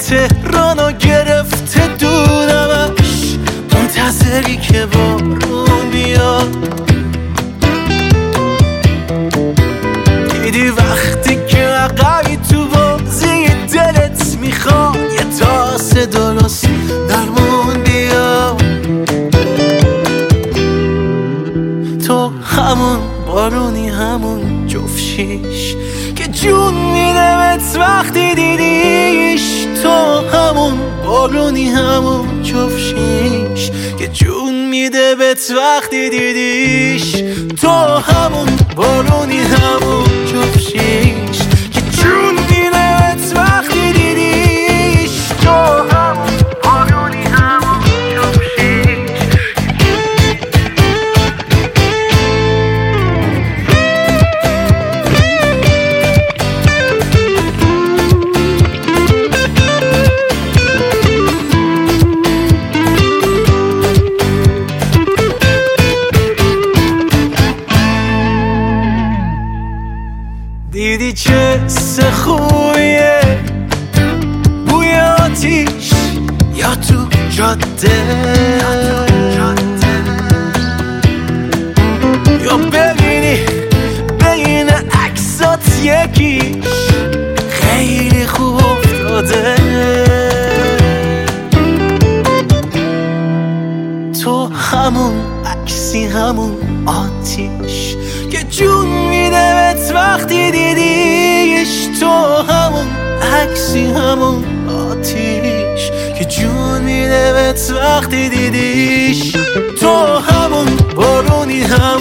تهرانو گرفته دورمش، منتظری که بارون بیاد. دیدی وقتی که عقبی تو بازی دلت میخواد یه تاسه درست درمون بیاد. تو همون بارونی، همون جفشیش که جون میده بهت وقتی دیدیش. تو همون بارونی، همون جفشیش که جون میده بهت وقتی دیدیش. تو همون بارونی، همون جفشیش که جون میده بهت وقتی دیدیش. تو همون بارونی، همون جفشیش. دیدی چه خوبیه بوی آتیش یا تو جاده، یا ببینی بین عکسات یکیش خیلی خوب افتاده. تو همون عکسی، همون آتیش که جون میده بهت وقتی دیدیش. تو همون عکسی، همون آتیش که جون میده بهت وقتی دیدیش. تو همون بارونی، همون